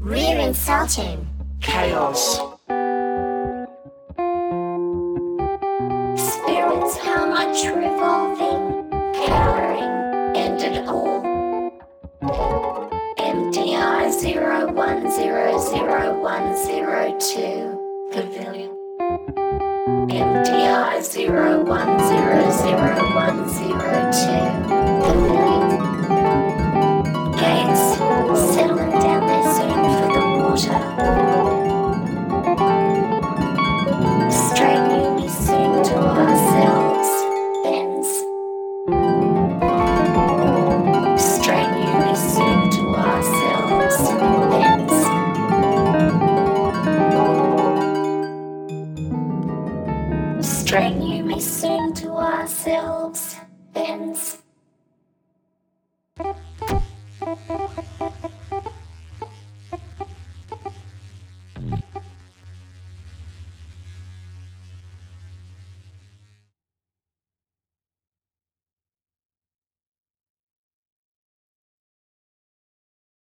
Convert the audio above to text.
Rear insulting. Chaos. Spirits, how much revolving, cowering, ended all. MDI 01001002 Pavilion. MDI 01001002